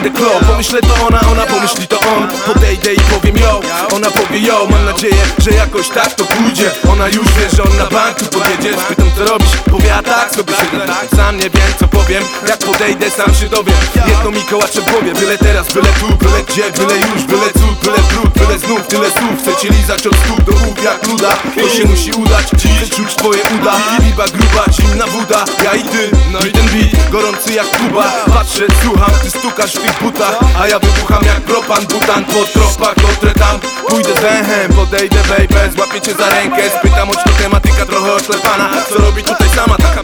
będę klop. Pomyślę to ona pomyśli to on. Podejdę i powiem yo, ona powie yo. Mam nadzieję, że jakoś tak to pójdzie. Ona już wie, że on na bank tu podjedzie. Spytam co robisz, powie a tak sobie siedzę. Sam nie wiem co powiem, jak podejdę sam się dowiem. Jedno mi kołacze w głowie, byle teraz, byle tu, byle gdzie, byle już, byle cud, byle brud, byle znów, tyle słów. Chcę cię lizać od stóp do głów jak luda. To się musi udać, chcę czuć twoje uda. Biba gruba, zimna woda, ja i ty. No i ten beat, gorący jak Kuba. Patrzę, słucham, ty stukasz w tych butach, a ja wybucham jak propan, butan. Po tropach dotrę tam, pójdę z węchem. Podejdę baby, złapię cię za rękę. Spytam, choć to tematyka trochę oślepana. Co robi tutaj sama, taka